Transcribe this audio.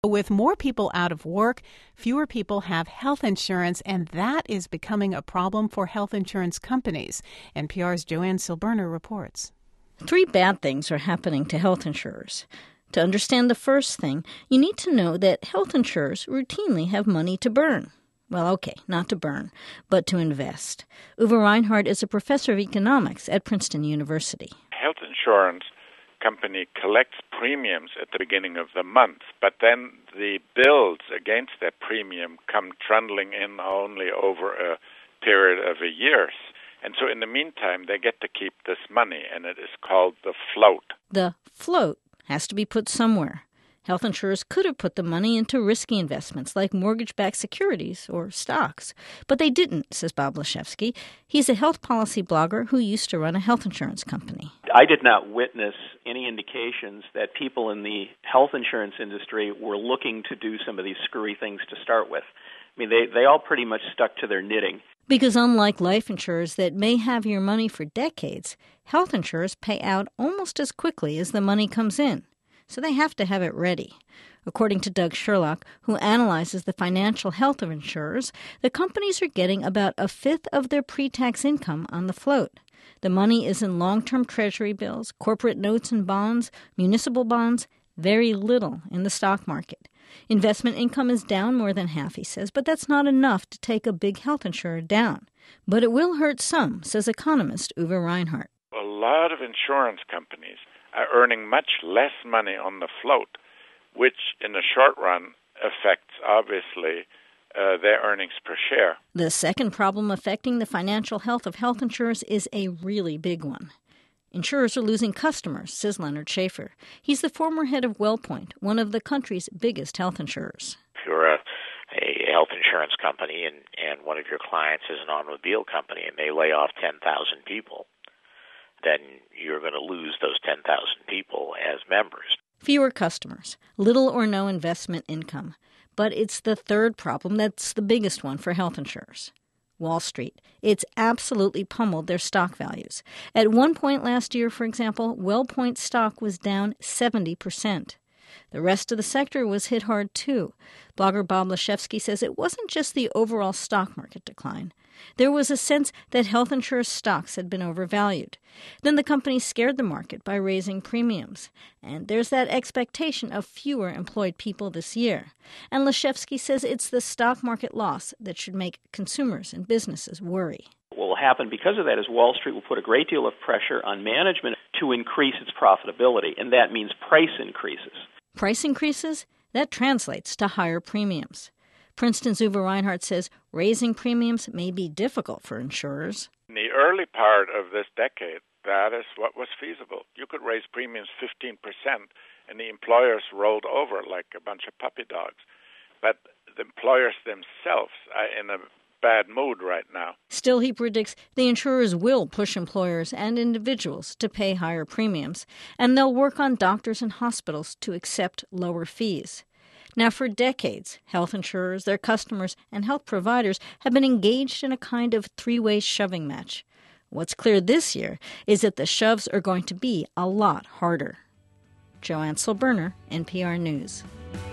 With more people out of work, fewer people have health insurance, and that is becoming a problem for health insurance companies. NPR's Joanne Silberner reports. 3 bad things are happening to health insurers. To understand the first thing, you need to know that health insurers routinely have money to burn. Well, okay, not to burn, but to invest. Uwe Reinhardt is a professor of economics at Princeton University. Health insurance company collects premiums at the beginning of the month, but then the bills against that premium come trundling in only over a period of a year. And so in the meantime, they get to keep this money, and it is called the float. The float has to be put somewhere. Health insurers could have put the money into risky investments like mortgage-backed securities or stocks. But they didn't, says Bob Leshevsky. He's a health policy blogger who used to run a health insurance company. I did not witness any indications that people in the health insurance industry were looking to do some of these screwy things to start with. I mean, they all pretty much stuck to their knitting. Because unlike life insurers that may have your money for decades, health insurers pay out almost as quickly as the money comes in. So they have to have it ready. According to Doug Sherlock, who analyzes the financial health of insurers, the companies are getting about a fifth of their pre-tax income on the float. The money is in long-term treasury bills, corporate notes and bonds, municipal bonds, very little in the stock market. Investment income is down more than half, he says, but that's not enough to take a big health insurer down. But it will hurt some, says economist Uwe Reinhardt. A lot of insurance companies are earning much less money on the float, which in the short run affects, obviously, their earnings per share. The second problem affecting the financial health of health insurers is a really big one. Insurers are losing customers, says Leonard Schaefer. He's the former head of WellPoint, one of the country's biggest health insurers. If you're a health insurance company and one of your clients is an automobile company and they lay off 10,000 people, then you're going to lose those 10,000 people as members. Fewer customers, little or no investment income. But it's the third problem that's the biggest one for health insurers. Wall Street. It's absolutely pummeled their stock values. At one point last year, for example, WellPoint stock was down 70%. The rest of the sector was hit hard, too. Blogger Bob Leshevsky says it wasn't just the overall stock market decline. There was a sense that health insurance stocks had been overvalued. Then the companies scared the market by raising premiums. And there's that expectation of fewer employed people this year. And Leshevsky says it's the stock market loss that should make consumers and businesses worry. What will happen because of that is Wall Street will put a great deal of pressure on management to increase its profitability, and that means price increases. Price increases? That translates to higher premiums. Princeton's Uwe Reinhardt says raising premiums may be difficult for insurers. In the early part of this decade, that is what was feasible. You could raise premiums 15%, and the employers rolled over like a bunch of puppy dogs. But the employers themselves are in a bad mood right now. Still, he predicts the insurers will push employers and individuals to pay higher premiums, and they'll work on doctors and hospitals to accept lower fees. Now, for decades, health insurers, their customers, and health providers have been engaged in a kind of three-way shoving match. What's clear this year is that the shoves are going to be a lot harder. Joanne Silberner, NPR News.